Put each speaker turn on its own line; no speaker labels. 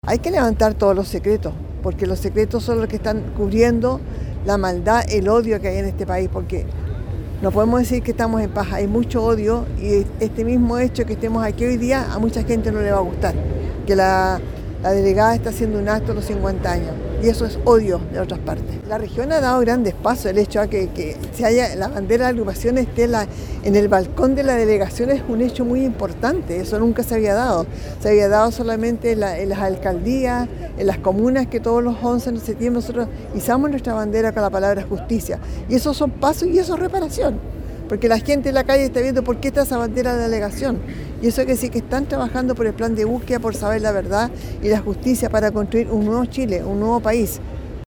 Hay que levantar todos los secretos, porque los secretos son los que están cubriendo la maldad, el odio que hay en este país, porque no podemos decir que estamos en paz, hay mucho odio y este mismo hecho que estemos aquí hoy día a mucha gente no le va a gustar, que la delegada está haciendo un acto a los 50 años y eso es odio de otras partes. La región ha dado grandes pasos, el hecho de que se haya la bandera de la agrupación esté en el balcón de la delegación es un hecho muy importante, eso nunca se había dado. Se había dado solamente en las alcaldías, en las comunas, que todos los 11 de septiembre nosotros izamos nuestra bandera con la palabra justicia. Y esos son pasos y eso es reparación, porque la gente en la calle está viendo por qué está esa bandera de la delegación. Y eso quiere decir que están trabajando por el plan de búsqueda, por saber la verdad y la justicia para construir un nuevo Chile, un nuevo país.